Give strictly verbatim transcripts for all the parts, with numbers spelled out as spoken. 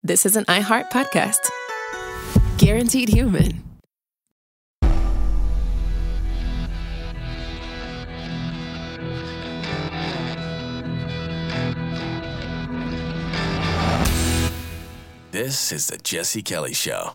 this is an iHeart podcast. Guaranteed Human. This is the Jesse Kelly Show.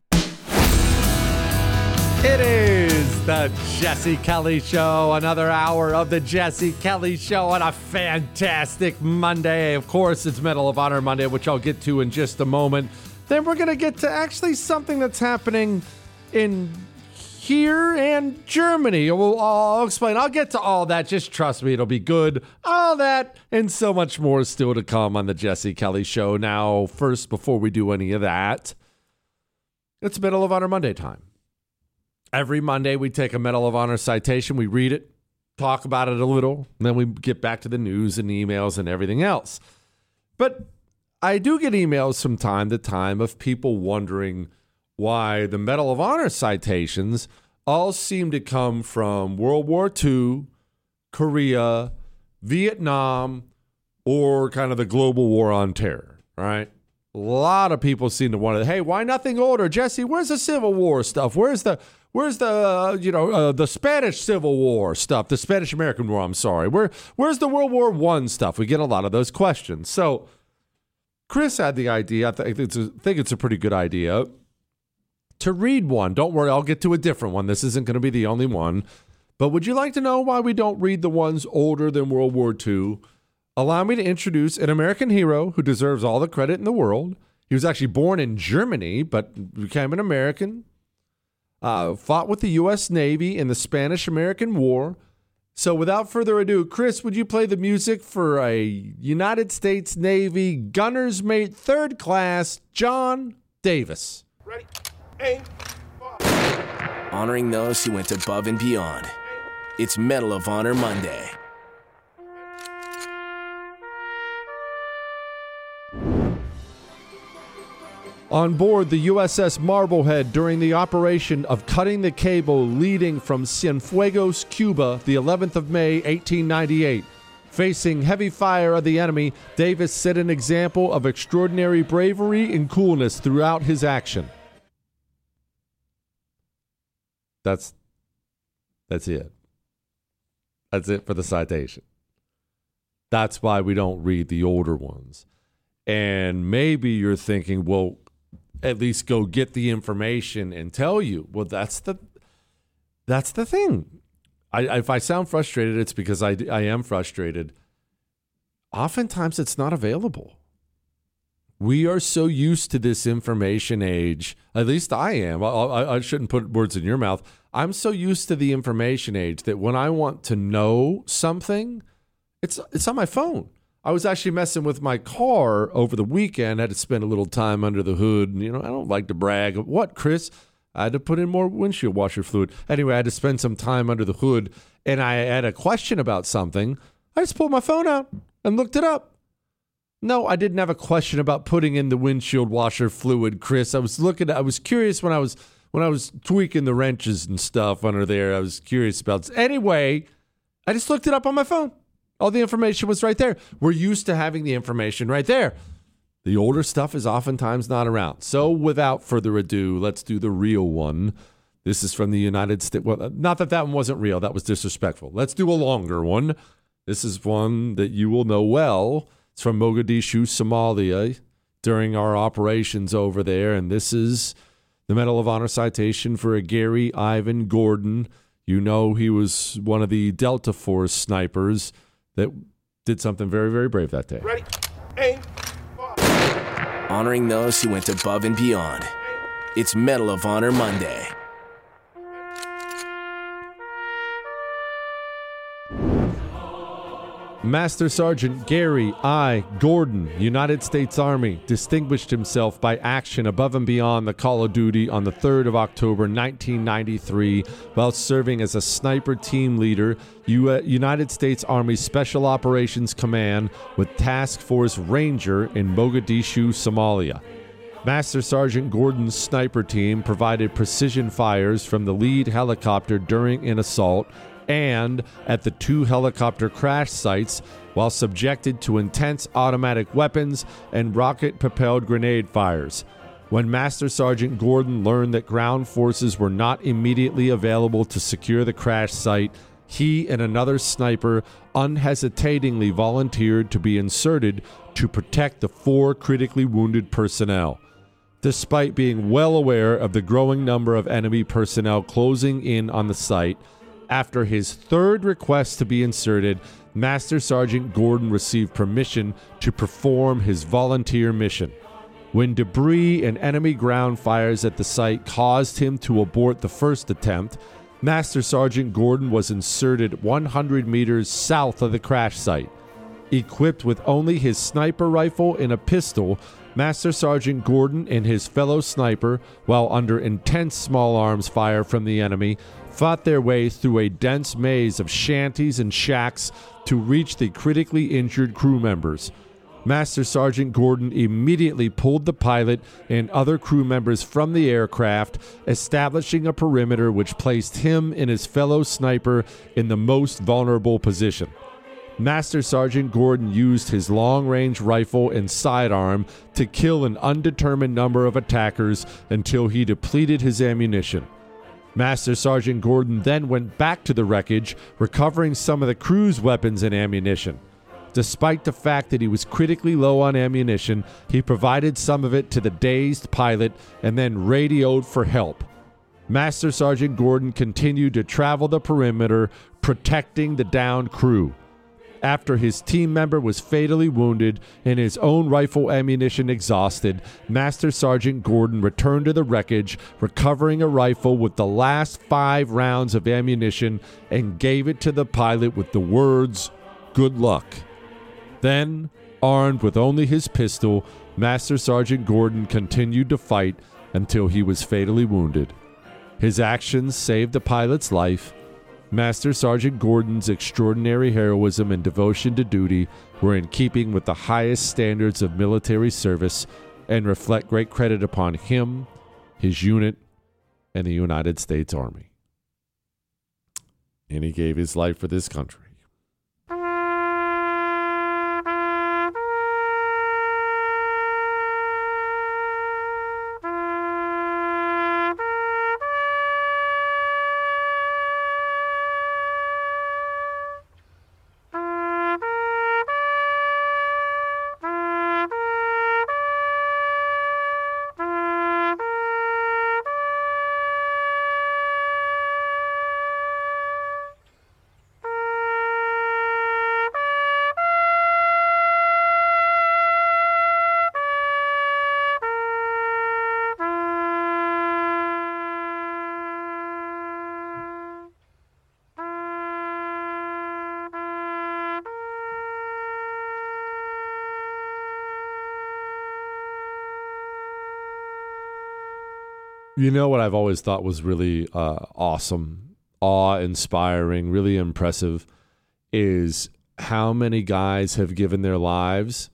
It is the Jesse Kelly Show, another hour of the Jesse Kelly Show on a fantastic Monday. Of course, it's Medal of Honor Monday, which I'll get to in just a moment. Then we're going to get to actually something that's happening in here and Germany. We'll, I'll explain. I'll get to all that. Just trust me, it'll be good. All that and so much more is still to come on the Jesse Kelly Show. Now, first, before we do any of that, it's Medal of Honor Monday time. Every Monday, we take a Medal of Honor citation, we read it, talk about it a little, and then we get back to the news and emails and everything else. But I do get emails from time to time of people wondering why the Medal of Honor citations all seem to come from World War Two, Korea, Vietnam, or kind of the global war on terror, right? A lot of people seem to wonder, hey, why nothing older? Jesse, where's the Civil War stuff? Where's the Where's the, uh, you know, uh, the Spanish Civil War stuff, the Spanish-American War, I'm sorry. Where, where's the World War One stuff? We get a lot of those questions. So Chris had the idea, I think it's a, think it's a pretty good idea, to read one. Don't worry, I'll get to a different one. This isn't going to be the only one. But would you like to know why we don't read the ones older than World War Two? Allow me to introduce an American hero who deserves all the credit in the world. He was actually born in Germany, but became an American. Uh, fought with the U S Navy in the Spanish-American War. So without further ado, Chris, would you play the music for a United States Navy Gunner's Mate Third Class, John Davis? Ready, aim, fire. Honoring those who went above and beyond. It's Medal of Honor Monday. On board the U S S Marblehead during the operation of cutting the cable leading from Cienfuegos, Cuba, the eleventh of May, eighteen ninety-eight. Facing heavy fire of the enemy, Davis set an example of extraordinary bravery and coolness throughout his action. That's, that's it. That's it for the citation. That's why we don't read the older ones. And maybe you're thinking, well, at least go get the information and tell you. Well, that's the that's the thing. I, if I sound frustrated, it's because I, I am frustrated. Oftentimes, it's not available. We are so used to this information age. At least I am. I, I, I shouldn't put words in your mouth. I'm so used to the information age that when I want to know something, it's it's on my phone. I was actually messing with my car over the weekend. I had to spend a little time under the hood. And, you know, I don't like to brag. What, Chris? I had to put in more windshield washer fluid. Anyway, I had to spend some time under the hood, and I had a question about something. I just pulled my phone out and looked it up. No, I didn't have a question about putting in the windshield washer fluid, Chris. I was looking. I was curious when I was when I was tweaking the wrenches and stuff under there. I was curious about. Anyway, I just looked it up on my phone. All the information was right there. We're used to having the information right there. The older stuff is oftentimes not around. So without further ado, let's do the real one. This is from the United States. Well, not that that one wasn't real. That was disrespectful. Let's do a longer one. This is one that you will know well. It's from Mogadishu, Somalia, during our operations over there. And this is the Medal of Honor citation for a Gary Ivan Gordon. You know he was one of the Delta Force snipers that did something very, very brave that day. Ready, aim, fire. Honoring those who went above and beyond. It's Medal of Honor Monday. Master Sergeant Gary I. Gordon, United States Army, distinguished himself by action above and beyond the call of duty on the third of October, nineteen ninety-three, while serving as a sniper team leader, U- United States Army Special Operations Command with Task Force Ranger in Mogadishu, Somalia. Master Sergeant Gordon's sniper team provided precision fires from the lead helicopter during an assault, and at the two helicopter crash sites while subjected to intense automatic weapons and rocket-propelled grenade fires. When Master Sergeant Gordon learned that ground forces were not immediately available to secure the crash site, he and another sniper unhesitatingly volunteered to be inserted to protect the four critically wounded personnel. Despite being well aware of the growing number of enemy personnel closing in on the site, after his third request to be inserted, Master Sergeant Gordon received permission to perform his volunteer mission. When debris and enemy ground fires at the site caused him to abort the first attempt, Master Sergeant Gordon was inserted one hundred meters south of the crash site. Equipped with only his sniper rifle and a pistol, Master Sergeant Gordon and his fellow sniper, while under intense small arms fire from the enemy, fought their way through a dense maze of shanties and shacks to reach the critically injured crew members. Master Sergeant Gordon immediately pulled the pilot and other crew members from the aircraft, establishing a perimeter which placed him and his fellow sniper in the most vulnerable position. Master Sergeant Gordon used his long-range rifle and sidearm to kill an undetermined number of attackers until he depleted his ammunition. Master Sergeant Gordon then went back to the wreckage, recovering some of the crew's weapons and ammunition. Despite the fact that he was critically low on ammunition, he provided some of it to the dazed pilot and then radioed for help. Master Sergeant Gordon continued to travel the perimeter, protecting the downed crew. After his team member was fatally wounded and his own rifle ammunition exhausted, Master Sergeant Gordon returned to the wreckage, recovering a rifle with the last five rounds of ammunition, and gave it to the pilot with the words, "Good luck." Then, armed with only his pistol, Master Sergeant Gordon continued to fight until he was fatally wounded. His actions saved the pilot's life. Master Sergeant Gordon's extraordinary heroism and devotion to duty were in keeping with the highest standards of military service and reflect great credit upon him, his unit, and the United States Army. And he gave his life for this country. You know what I've always thought was really uh, awesome, awe-inspiring, really impressive is how many guys have given their lives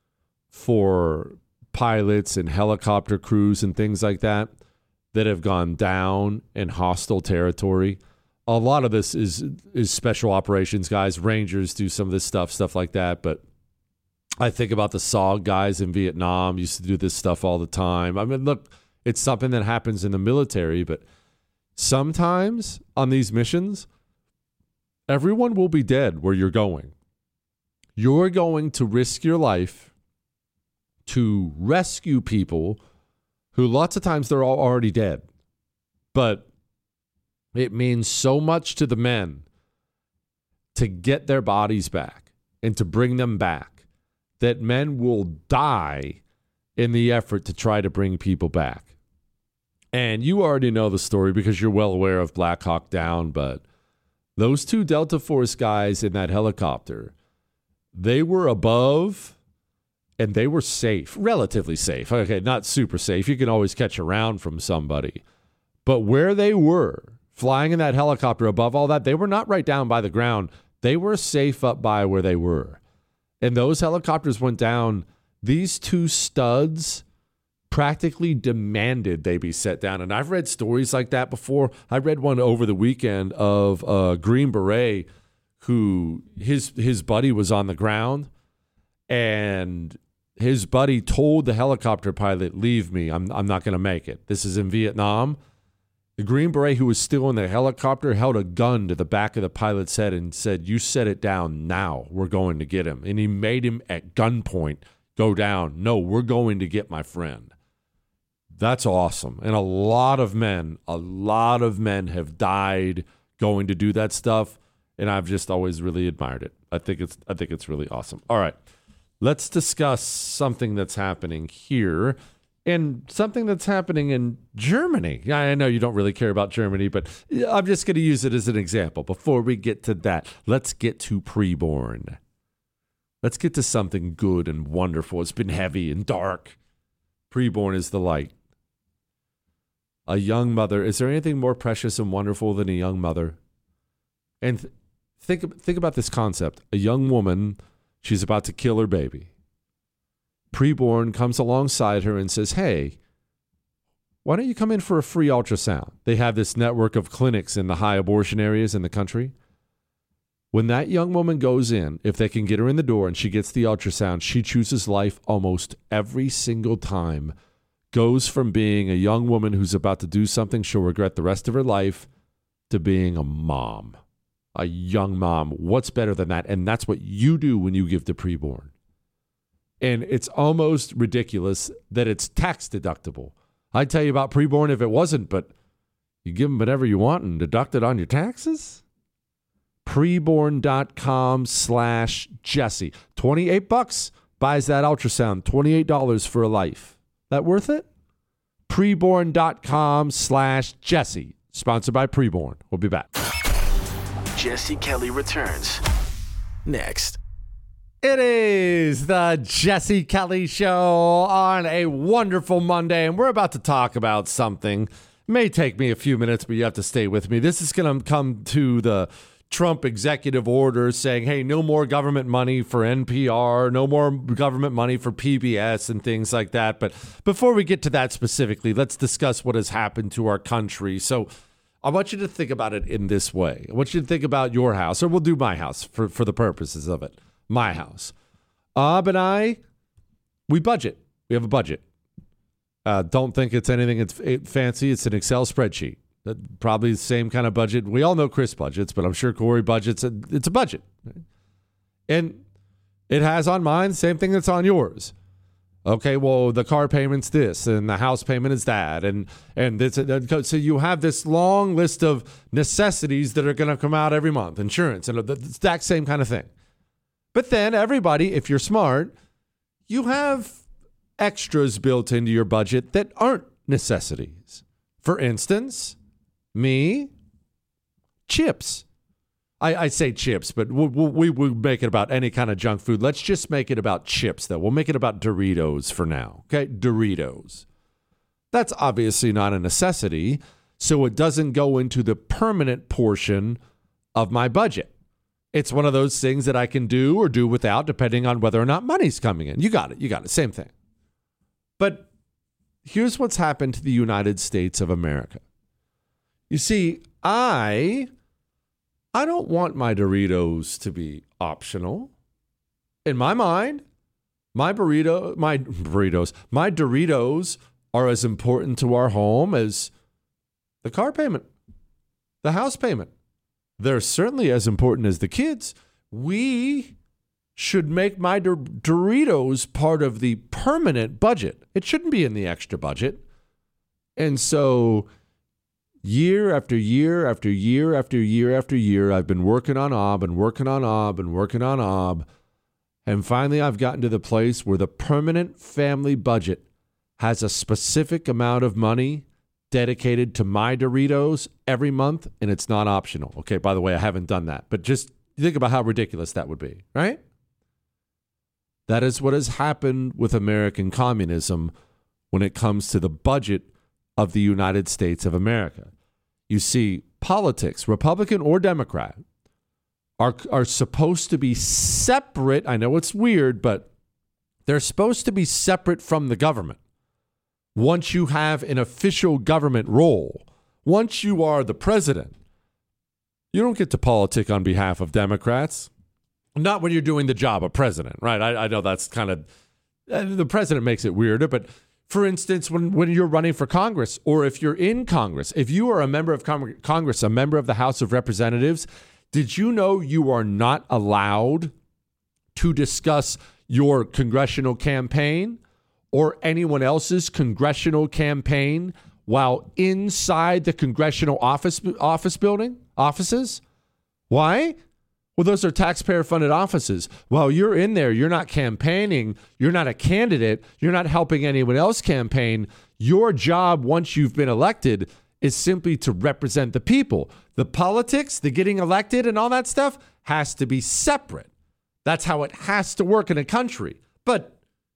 for pilots and helicopter crews and things like that that have gone down in hostile territory. A lot of this is is special operations guys. Rangers do some of this stuff, stuff like that. But I think about the S O G guys in Vietnam used to do this stuff all the time. I mean, look, it's something that happens in the military, but sometimes on these missions, everyone will be dead where you're going. You're going to risk your life to rescue people who lots of times they're all already dead. But it means so much to the men to get their bodies back and to bring them back that men will die in the effort to try to bring people back. And you already know the story because you're well aware of Black Hawk Down, but those two Delta Force guys in that helicopter, they were above and they were safe, relatively safe. Okay, not super safe. You can always catch a round from somebody. But where they were, flying in that helicopter above all that, they were not right down by the ground. They were safe up by where they were. And those helicopters went down. These two studs practically demanded they be set down. And I've read stories like that before. I read one over the weekend of a Green Beret who his his buddy was on the ground, and his buddy told the helicopter pilot, leave me, I'm I'm not going to make it. This is in Vietnam. The Green Beret who was still in the helicopter held a gun to the back of the pilot's head and said, you set it down now. We're going to get him. And he made him at gunpoint go down. No, we're going to get my friend. That's awesome. And a lot of men, a lot of men have died going to do that stuff. And I've just always really admired it. I think it's I think it's really awesome. All right. Let's discuss something that's happening here and something that's happening in Germany. I know you don't really care about Germany, but I'm just going to use it as an example. Before we get to that, let's get to preborn. Let's get to something good and wonderful. It's been heavy and dark. Preborn is the light. A young mother. Is there anything more precious and wonderful than a young mother? And th- think think about this concept. A young woman, she's about to kill her baby. Preborn comes alongside her and says, hey, why don't you come in for a free ultrasound? They have this network of clinics in the high abortion areas in the country. When that young woman goes in, if they can get her in the door and she gets the ultrasound, she chooses life almost every single time. Goes from being a young woman who's about to do something she'll regret the rest of her life to being a mom, a young mom. What's better than that? And that's what you do when you give to preborn. And it's almost ridiculous that it's tax deductible. I'd tell you about preborn if it wasn't, but you give them whatever you want and deduct it on your taxes? Preborn.com slash Jesse. twenty-eight bucks buys that ultrasound. twenty-eight dollars for a life. That worth it? Preborn.com slash Jesse. Sponsored by Preborn. We'll be back. Jesse Kelly returns next. It is the Jesse Kelly Show on a wonderful Monday, and we're about to talk about something. It may take me a few minutes, but you have to stay with me. This is going to come to the Trump executive order saying, hey, no more government money for N P R, no more government money for P B S and things like that. But before we get to that specifically, let's discuss what has happened to our country. So I want you to think about it in this way. I want you to think about your house, or we'll do my house for, for the purposes of it. My house. Ob and I, we budget. We have a budget. Uh, don't think it's anything it's it, fancy. It's an Excel spreadsheet. Uh, probably the same kind of budget. We all know Chris budgets, but I'm sure Corey budgets. A, it's a budget. And it has on mine the same thing that's on yours. Okay, well, the car payment's this, and the house payment is that, and and this. So you have this long list of necessities that are going to come out every month, insurance, and the exact same kind of thing. But then everybody, if you're smart, you have extras built into your budget that aren't necessities. For instance, me, chips. I, I say chips, but we we we make it about any kind of junk food. Let's just make it about chips, though. We'll make it about Doritos for now. Okay, Doritos. That's obviously not a necessity, so it doesn't go into the permanent portion of my budget. It's one of those things that I can do or do without, depending on whether or not money's coming in. You got it. You got it. Same thing. But here's what's happened to the United States of America. You see, I, I don't want my Doritos to be optional. In my mind, my burrito, my burritos, my Doritos are as important to our home as the car payment, the house payment. They're certainly as important as the kids. We should make my Dor- Doritos part of the permanent budget. It shouldn't be in the extra budget. And so year after year after year after year after year, I've been working on O B and working on O B and working on O B. And finally, I've gotten to the place where the permanent family budget has a specific amount of money dedicated to my Doritos every month, and it's not optional. Okay, by the way, I haven't done that, but just think about how ridiculous that would be, right? That is what has happened with American communism when it comes to the budget of the United States of America. You see, politics, Republican or Democrat, are, are supposed to be separate. I know it's weird, but they're supposed to be separate from the government. once you have an official government role, once you are the president, you don't get to politic on behalf of Democrats. Not when you're doing the job of president, right? I, I know that's kind of, uh, the president makes it weirder, but for instance, when, when you're running for Congress, or if you're in Congress, if you are a member of Con- Congress, a member of the House of Representatives, did you know you are not allowed to discuss your congressional campaign or anyone else's congressional campaign while inside the congressional office office building, offices? Why? Well, those are taxpayer-funded offices. While you're in there, you're not campaigning, you're not a candidate, you're not helping anyone else campaign. Your job, once you've been elected, is simply to represent the people. The politics, the getting elected and all that stuff has to be separate. That's how it has to work in a country. But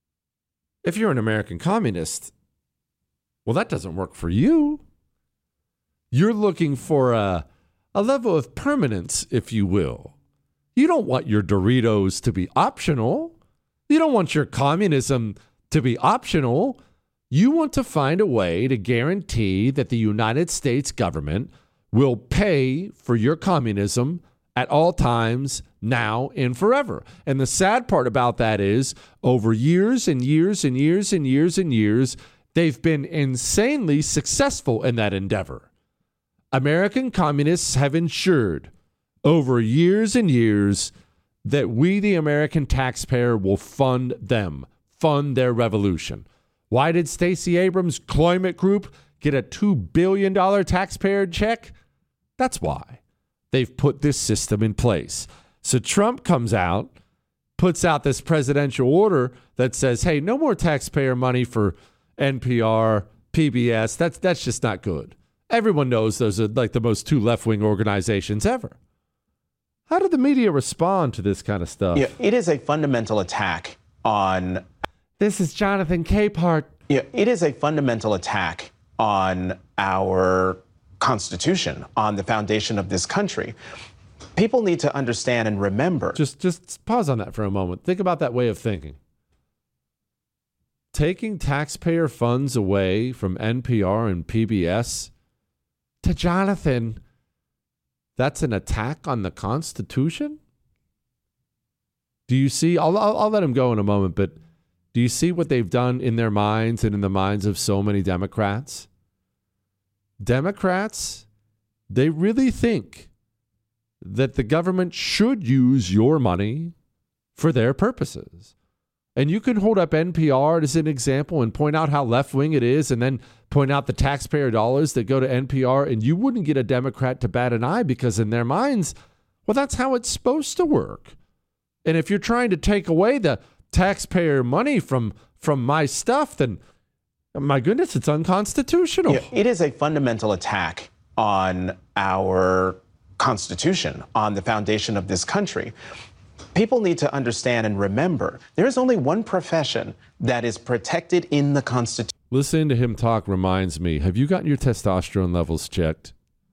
if you're an American communist, well, that doesn't work for you. You're looking for a, a level of permanence, if you will. You don't want your Doritos to be optional. You don't want your communism to be optional. You want to find a way to guarantee that the United States government will pay for your communism at all times, now and forever. And the sad part about that is, over years and years and years and years and years, they've been insanely successful in that endeavor. American communists have ensured over years and years that we, the American taxpayer, will fund them, fund their revolution. Why did Stacey Abrams' Climate Group get a two billion dollars taxpayer check? That's why. They've put this system in place. So Trump comes out, puts out this presidential order that says, hey, no more taxpayer money for N P R, P B S. That's, that's just not good. Everyone knows those are like the most two left-wing organizations ever. How did the media respond to this kind of stuff? Yeah, it is a fundamental attack on... This is Jonathan Capehart. Yeah, it is a fundamental attack on our Constitution, on the foundation of this country. People need to understand and remember... Just, just pause on that for a moment. Think about that way of thinking. Taking taxpayer funds away from N P R and P B S to Jonathan... That's an attack on the Constitution? Do you see? I'll, I'll, I'll let him go in a moment, but do you see what they've done in their minds and in the minds of so many Democrats? Democrats, they really think that the government should use your money for their purposes. And you can hold up N P R as an example and point out how left-wing it is, and then point out the taxpayer dollars that go to N P R, and you wouldn't get a Democrat to bat an eye, because in their minds, well, that's how it's supposed to work. And if you're trying to take away the taxpayer money from, from my stuff, then, my goodness, it's unconstitutional. Yeah, it is a fundamental attack on our Constitution, on the foundation of this country. People need to understand and remember, there is only one profession that is protected in the Constitution. Listening to him talk reminds me, have you gotten your testosterone levels checked?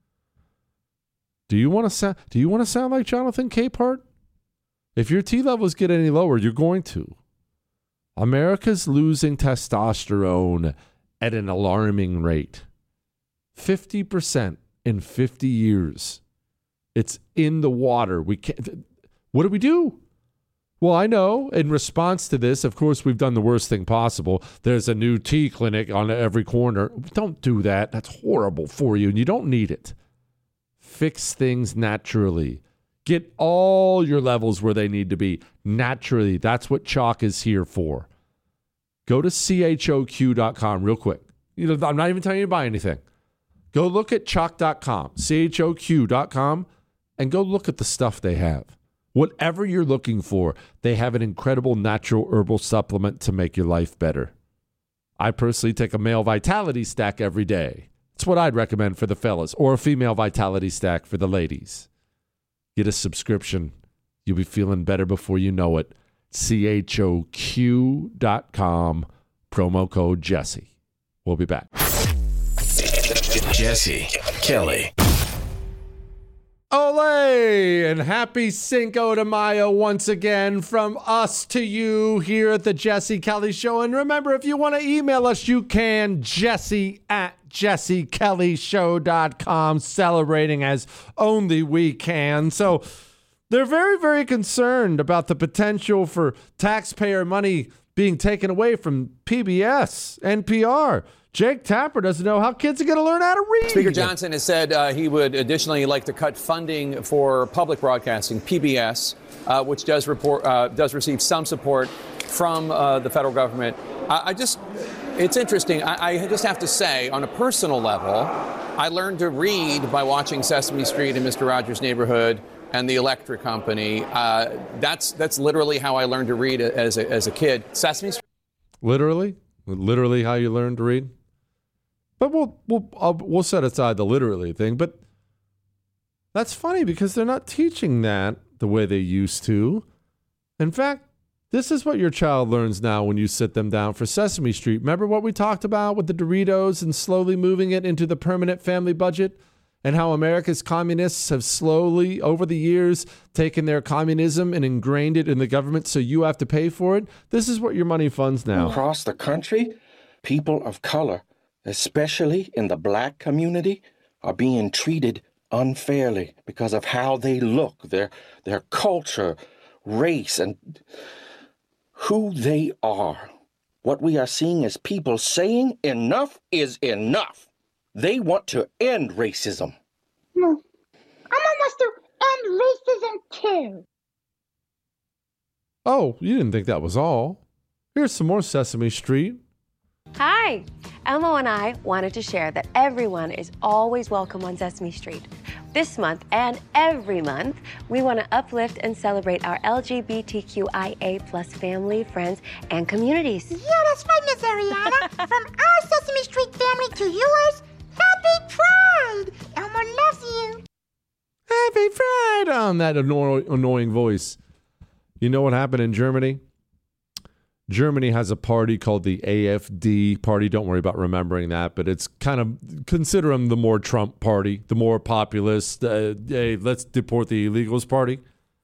Do you want to sound, do you want to sound like Jonathan Capehart? If your T levels get any lower, you're going to. America's losing testosterone at an alarming rate. fifty percent in fifty years. It's in the water. We can't... What do we do? Well, I know in response to this, of course, we've done the worst thing possible. There's a new tea clinic on every corner. Don't do that. That's horrible for you, and you don't need it. Fix things naturally. Get all your levels where they need to be naturally. That's what Chalk is here for. Go to C H O Q dot com real quick. You know, I'm not even telling you to buy anything. Go look at chalk dot com, C H O Q dot com, and go look at the stuff they have. Whatever you're looking for, they have an incredible natural herbal supplement to make your life better. I personally take a male vitality stack every day. That's what I'd recommend for the fellas, or a female vitality stack for the ladies. Get a subscription. You'll be feeling better before you know it. C H O Q dot com, promo code Jesse. We'll be back. Jesse Kelly. Ole! And happy Cinco de Mayo once again from us to you here at the Jesse Kelly Show. And remember, if you want to email us, you can, Jesse at jesse kelly show dot com, celebrating as only we can. So they're very, very concerned about the potential for taxpayer money being taken away from P B S, N P R. Jake Tapper doesn't know how kids are going to learn how to read. Speaker Johnson has said uh, he would additionally like to cut funding for public broadcasting, P B S, uh, which does report uh, does receive some support from uh, the federal government. I, I just, it's interesting. I, I just have to say, on a personal level, I learned to read by watching Sesame Street and Mister Rogers' Neighborhood and the Electric Company. Uh, that's that's literally how I learned to read as a, as a kid. Sesame Street. Literally, literally how you learned to read. But we'll we'll I'll, we'll set aside the literally thing. But that's funny because they're not teaching that the way they used to. In fact, this is what your child learns now when you sit them down for Sesame Street. Remember what we talked about with the Doritos and slowly moving it into the permanent family budget? And how America's communists have slowly, over the years, taken their communism and ingrained it in the government so you have to pay for it? This is what your money funds now. Across the country, people of color, especially in the black community, are being treated unfairly because of how they look, their their culture, race, and who they are. What we are seeing is people saying enough is enough. They want to end racism. No, I want to end racism too. Oh, you didn't think that was all. Here's some more Sesame Street. Hi, Elmo and I wanted to share that everyone is always welcome on Sesame Street. This month and every month, we want to uplift and celebrate our L G B T Q I A plus family, friends, and communities. Yeah, that's right, Miss Ariana. From our Sesame Street family to yours, happy Pride! Elmo loves you. Happy Pride! On that anno- annoying voice. You know what happened in Germany? Germany has a party called the A F D party. Don't worry about remembering that, but it's kind of, consider them the more Trump party, the more populist, uh, hey, let's deport the illegals party.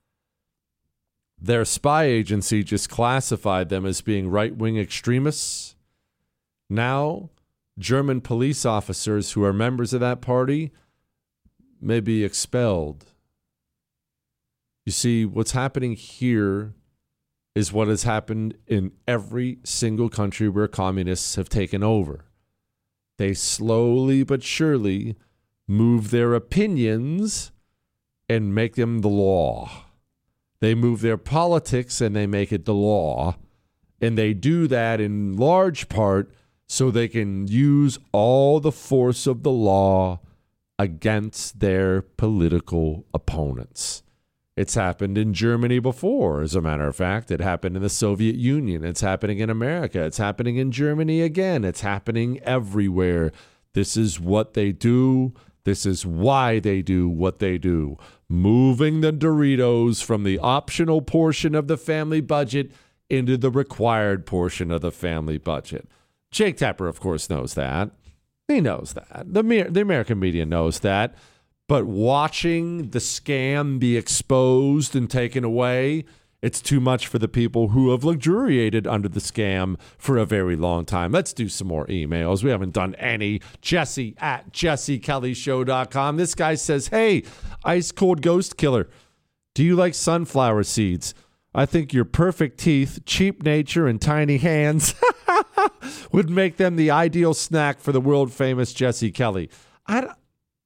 Their spy agency just classified them as being right-wing extremists. Now, German police officers who are members of that party may be expelled. You see, what's happening here is what has happened in every single country where communists have taken over. They slowly but surely move their opinions and make them the law. They move their politics and they make it the law. And they do that in large part so they can use all the force of the law against their political opponents. It's happened in Germany before, as a matter of fact. It happened in the Soviet Union. It's happening in America. It's happening in Germany again. It's happening everywhere. This is what they do. This is why they do what they do. Moving the Doritos from the optional portion of the family budget into the required portion of the family budget. Jake Tapper, of course, knows that. He knows that. The, the American media knows that. But watching the scam be exposed and taken away, it's too much for the people who have luxuriated under the scam for a very long time. Let's do some more emails. We haven't done any. Jesse at jesse kelly show dot com. This guy says, hey, ice cold ghost killer, do you like sunflower seeds? I think your perfect teeth, cheap nature, and tiny hands would make them the ideal snack for the world famous Jesse Kelly. I don't...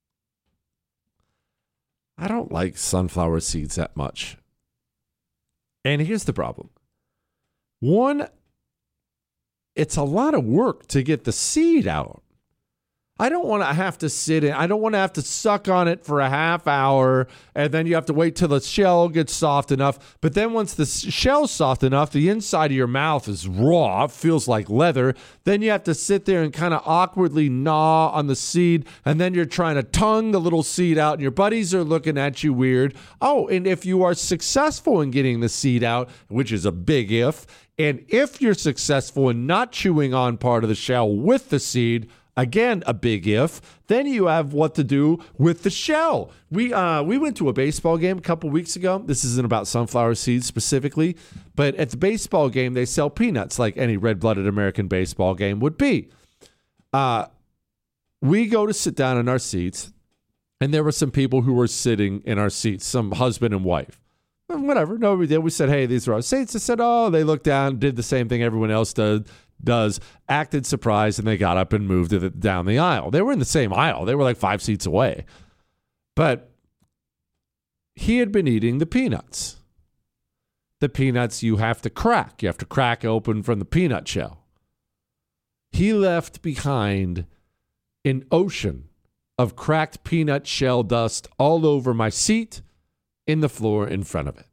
I don't like sunflower seeds that much. And here's the problem. One, it's a lot of work to get the seed out. I don't want to have to sit in. I don't want to have to suck on it for a half hour, and then you have to wait till the shell gets soft enough. But then once the shell's soft enough, the inside of your mouth is raw. It feels like leather. Then you have to sit there and kind of awkwardly gnaw on the seed, and then you're trying to tongue the little seed out, and your buddies are looking at you weird. Oh, and if you are successful in getting the seed out, which is a big if, and if you're successful in not chewing on part of the shell with the seed, Again, a big if. Then you have what to do with the shell. We uh, we went to a baseball game a couple weeks ago. This isn't about sunflower seeds specifically, but at the baseball game, they sell peanuts like any red-blooded American baseball game would be. Uh, we go to sit down in our seats, and there were some people who were sitting in our seats, some husband and wife. Whatever, no big deal. We said, hey, these are our seats. They said, oh, they looked down, did the same thing everyone else does. does, acted surprised, and they got up and moved it down the aisle. They were in the same aisle. They were like five seats away. But he had been eating the peanuts. The peanuts you have to crack. You have to crack open from the peanut shell. He left behind an ocean of cracked peanut shell dust all over my seat, in the floor in front of it.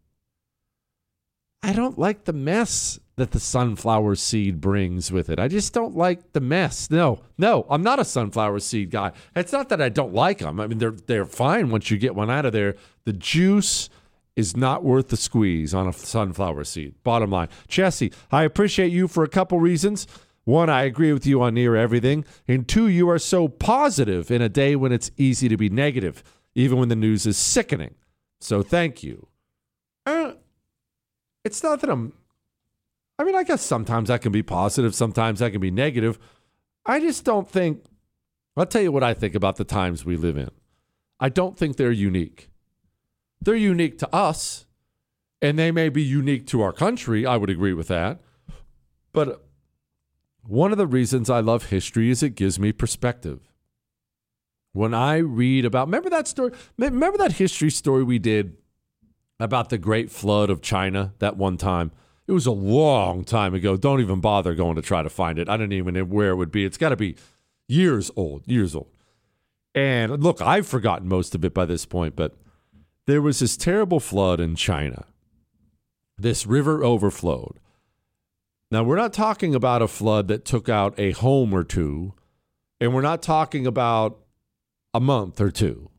I don't like the mess that the sunflower seed brings with it. I just don't like the mess. No, no, I'm not a sunflower seed guy. It's not that I don't like them. I mean, they're they're fine once you get one out of there. The juice is not worth the squeeze on a sunflower seed. Bottom line. Jesse, I appreciate you for a couple reasons. One, I agree with you on near everything. And two, you are so positive in a day when it's easy to be negative, even when the news is sickening. So thank you. Uh, it's not that I'm... I mean, I guess sometimes I can be positive, sometimes I can be negative. I just don't think... I'll tell you what I think about the times we live in. I don't think they're unique. They're unique to us, and they may be unique to our country. I would agree with that. But one of the reasons I love history is it gives me perspective. When I read about... Remember that story? Remember that history story we did about the Great Flood of China that one time? It was a long time ago. Don't even bother going to try to find it. I don't even know where it would be. It's got to be years old, years old. And look, I've forgotten most of it by this point, but there was this terrible flood in China. This river overflowed. Now, we're not talking about a flood that took out a home or two, and we're not talking about a month or two.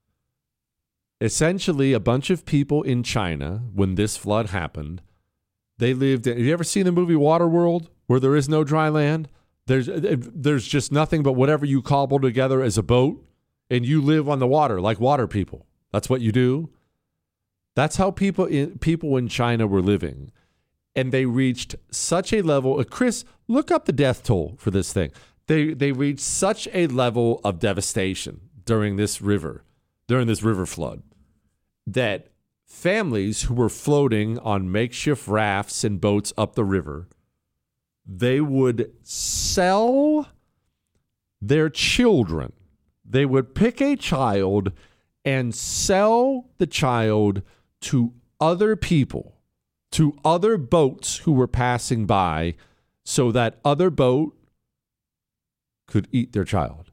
Essentially, a bunch of people in China, when this flood happened, they lived in, have you ever seen the movie Waterworld, where there is no dry land? There's there's just nothing but whatever you cobble together as a boat, and you live on the water like water people. That's what you do. That's how people in, people in China were living. And they reached such a level. Uh, Chris, look up the death toll for this thing. They they reached such a level of devastation during this river, during this river flood, that families who were floating on makeshift rafts and boats up the river, they would sell their children. They would pick a child and sell the child to other people, to other boats who were passing by, so that other boat could eat their child.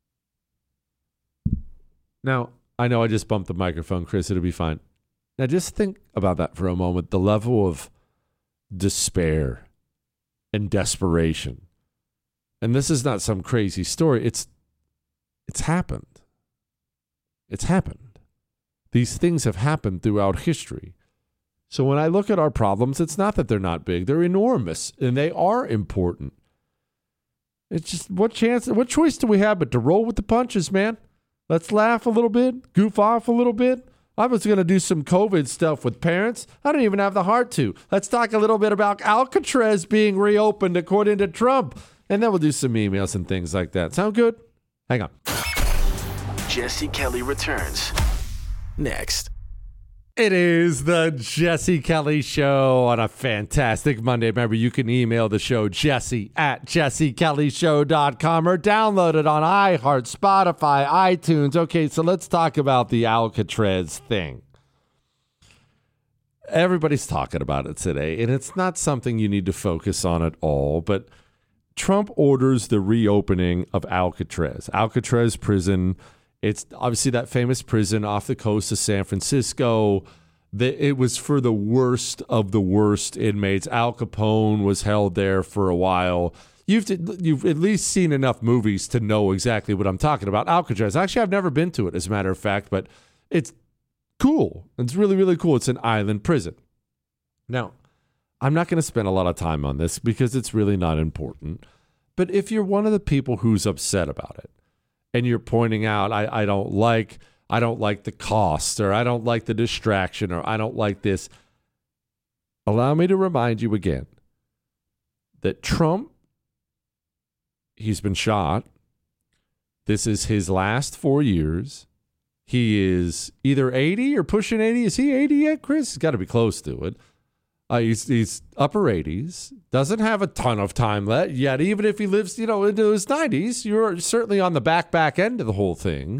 Now, I know I just bumped the microphone, Chris. It'll be fine. Now, just think about that for a moment. The level of despair and desperation. And this is not some crazy story. It's it's happened. It's happened. These things have happened throughout history. So when I look at our problems, it's not that they're not big. They're enormous, and they are important. It's just, what chance, what choice do we have but to roll with the punches, man? Let's laugh a little bit, goof off a little bit. I was going to do some COVID stuff with parents. I don't even have the heart to. Let's talk a little bit about Alcatraz being reopened according to Trump. And then we'll do some emails and things like that. Sound good? Hang on. Jesse Kelly returns next. It is the Jesse Kelly Show on a fantastic Monday. Remember, you can email the show, Jesse at jesse kelly show dot com, or download it on iHeart, Spotify, iTunes. Okay, so let's talk about the Alcatraz thing. Everybody's talking about it today, and it's not something you need to focus on at all, but Trump orders the reopening of Alcatraz. Alcatraz prison. It's obviously that famous prison off the coast of San Francisco. It was for the worst of the worst inmates. Al Capone was held there for a while. You've you've at least seen enough movies to know exactly what I'm talking about. Alcatraz. Actually, I've never been to it, as a matter of fact, but it's cool. It's really, really cool. It's an island prison. Now, I'm not going to spend a lot of time on this because it's really not important. But if you're one of the people who's upset about it and you're pointing out, I, I don't like, I don't like the cost, or I don't like the distraction, or I don't like this, allow me to remind you again that Trump, he's been shot. This is his last four years. He is either eighty or pushing eighty. Is he eighty yet, Chris? He's got to be close to it. Uh, he's, he's upper eighties. Doesn't have a ton of time left yet. Even if he lives, you know, into his nineties, you're certainly on the back, back end of the whole thing.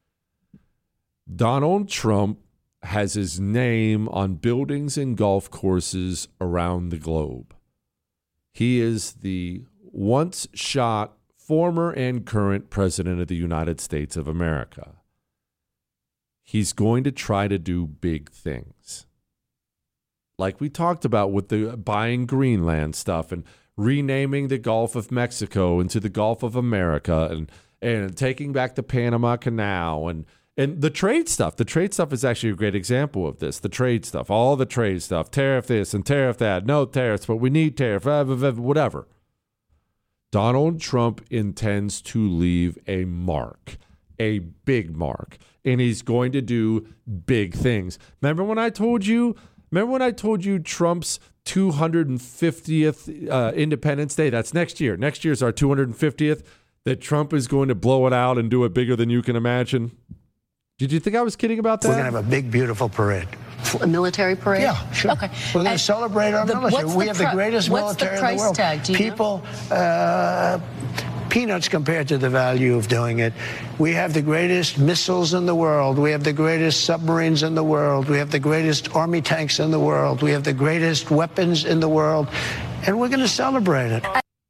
Donald Trump has his name on buildings and golf courses around the globe. He is the once shot former and current president of the United States of America. He's going to try to do big things. Like we talked about with the buying Greenland stuff and renaming the Gulf of Mexico into the Gulf of America, and, and taking back the Panama Canal, and, and the trade stuff. The trade stuff is actually a great example of this. The trade stuff, all the trade stuff, tariff this and tariff that, no tariffs, but we need tariff, whatever. Donald Trump intends to leave a mark, a big mark, and he's going to do big things. Remember when I told you, remember when I told you Trump's two hundred fiftieth uh, Independence Day, that's next year. Next year's our two hundred fiftieth, that Trump is going to blow it out and do it bigger than you can imagine? Did you think I was kidding about that? We're going to have a big, beautiful parade. A military parade? Yeah, sure. Okay. We're going to And celebrate our the, military. We the have pr- the greatest what's military the price in the world. Tag? Do you People, uh, peanuts compared to the value of doing it. We have the greatest missiles in the world. We have the greatest submarines in the world. We have the greatest army tanks in the world. We have the greatest weapons in the world. And we're going to celebrate it.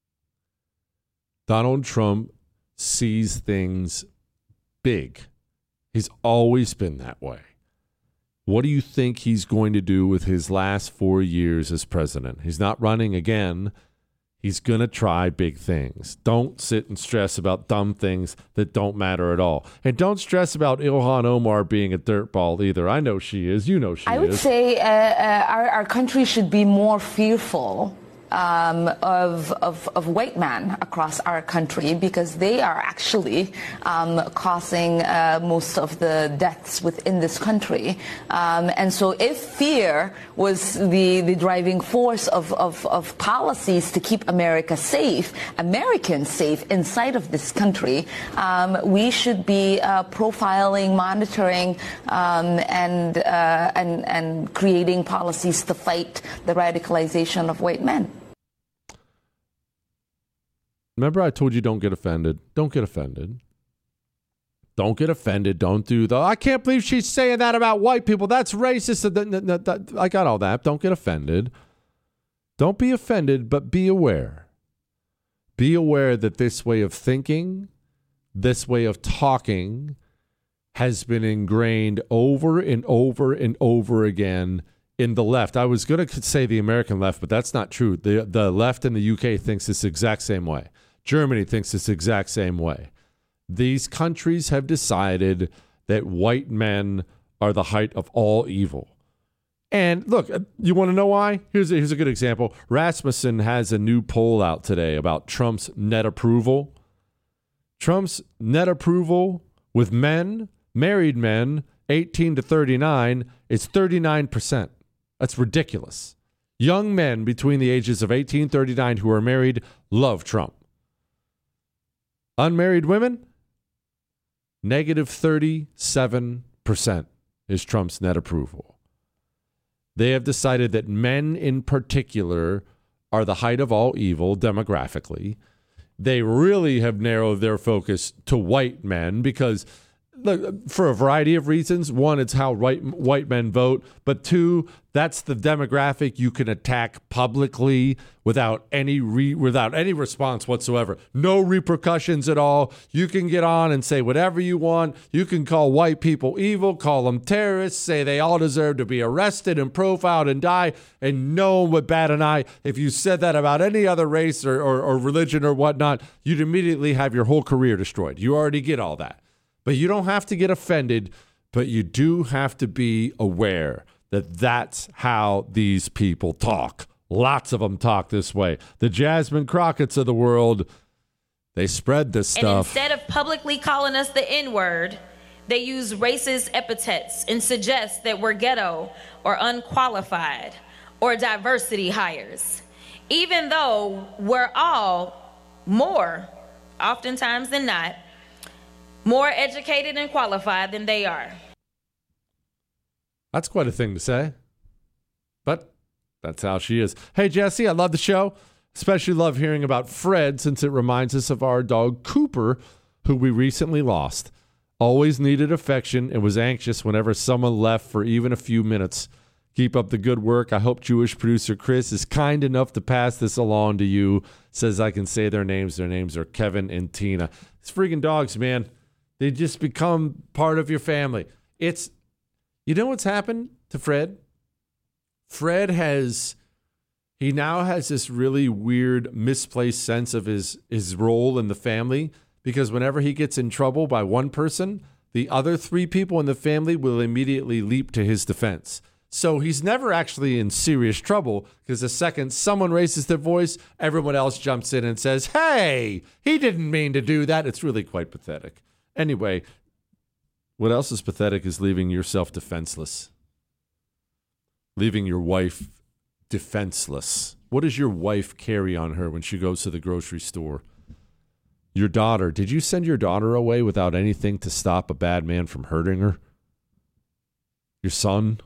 Donald Trump sees things big. He's always been that way. What do you think he's going to do with his last four years as president? He's not running again. He's going to try big things. Don't sit and stress about dumb things that don't matter at all. And don't stress about Ilhan Omar being a dirtball either. I know she is. You know she is. I would is. say uh, uh, our, our country should be more fearful Um, of, of, of white men across our country, because they are actually um, causing uh, most of the deaths within this country. Um, and so if fear was the, the driving force of, of, of policies to keep America safe, Americans safe inside of this country, um, we should be uh, profiling, monitoring, um, and, uh, and, and creating policies to fight the radicalization of white men. Remember I told you don't get offended. Don't get offended. Don't get offended. Don't do the, I can't believe she's saying that about white people. That's racist. I got all that. Don't get offended. Don't be offended, but be aware. Be aware that this way of thinking, this way of talking, has been ingrained over and over and over again in the left. I was going to say the American left, but that's not true. The, the left in the U K thinks this exact same way. Germany thinks this exact same way. These countries have decided that white men are the height of all evil. And look, you want to know why? Here's a, here's a good example. Rasmussen has a new poll out today about Trump's net approval. Trump's net approval with men, married men, eighteen to thirty-nine, is thirty-nine percent. That's ridiculous. Young men between the ages of eighteen and thirty-nine who are married love Trump. Unmarried women, negative thirty-seven percent is Trump's net approval. They have decided that men in particular are the height of all evil demographically. They really have narrowed their focus to white men because, look, for a variety of reasons. One, it's how white, white men vote. But two, that's the demographic you can attack publicly without any re, without any response whatsoever. No repercussions at all. You can get on and say whatever you want. You can call white people evil, call them terrorists, say they all deserve to be arrested and profiled and die, and no one would bat an eye. If you said that about any other race or, or, or religion or whatnot, you'd immediately have your whole career destroyed. You already get all that. But you don't have to get offended, but you do have to be aware that that's how these people talk. Lots of them talk this way. The Jasmine Crockett's of the world, They spread this And stuff. instead of publicly calling us the N-word, they use racist epithets and suggest that we're ghetto or unqualified or diversity hires, even though we're all more, oftentimes than not, more educated and qualified than they are. That's quite a thing to say. But that's how she is. Hey, Jesse, I love the show. Especially love hearing about Fred since it reminds us of our dog Cooper, who we recently lost. Always needed affection and was anxious whenever someone left for even a few minutes. Keep up the good work. I hope Jewish producer Chris is kind enough to pass this along to you. Says I can say their names. Their names are Kevin and Tina. It's freaking dogs, man. They just become part of your family. It's, you know what's happened to Fred? Fred has, he now has this really weird, misplaced sense of his, his role in the family, because whenever he gets in trouble by one person, the other three people in the family will immediately leap to his defense. So he's never actually in serious trouble, because the second someone raises their voice, everyone else jumps in and says, hey, he didn't mean to do that. It's really quite pathetic. Anyway, what else is pathetic is leaving yourself defenseless. Leaving your wife defenseless. What does your wife carry on her when she goes to the grocery store? Your daughter. Did you send your daughter away without anything to stop a bad man from hurting her? Your son?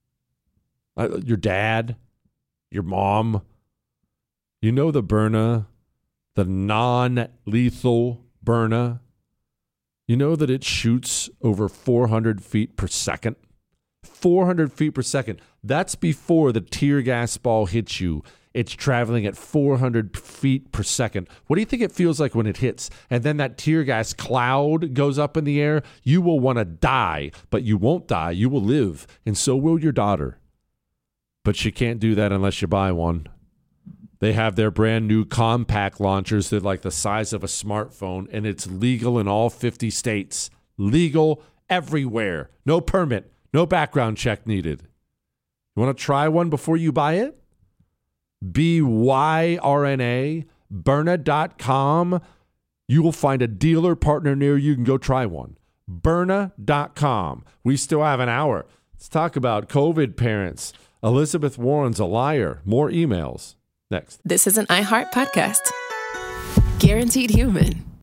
Uh, your dad? Your mom? You know the Byrna, the non-lethal Byrna? You know that it shoots over four hundred feet per second? four hundred feet per second. That's before the tear gas ball hits you. It's traveling at four hundred feet per second. What do you think it feels like when it hits? And then that tear gas cloud goes up in the air. You will want to die, but you won't die. You will live, and so will your daughter. But she can't do that unless you buy one. They have their brand new compact launchers. They're like the size of a smartphone, and it's legal in all fifty states. Legal everywhere. No permit. No background check needed. You want to try one before you buy it? B Y R N A, Byrna dot com. You will find a dealer partner near you. You can go try one. Byrna dot com. We still have an hour. Let's talk about COVID parents. Elizabeth Warren's a liar. More emails. Next. This is an iHeart podcast. Guaranteed Human.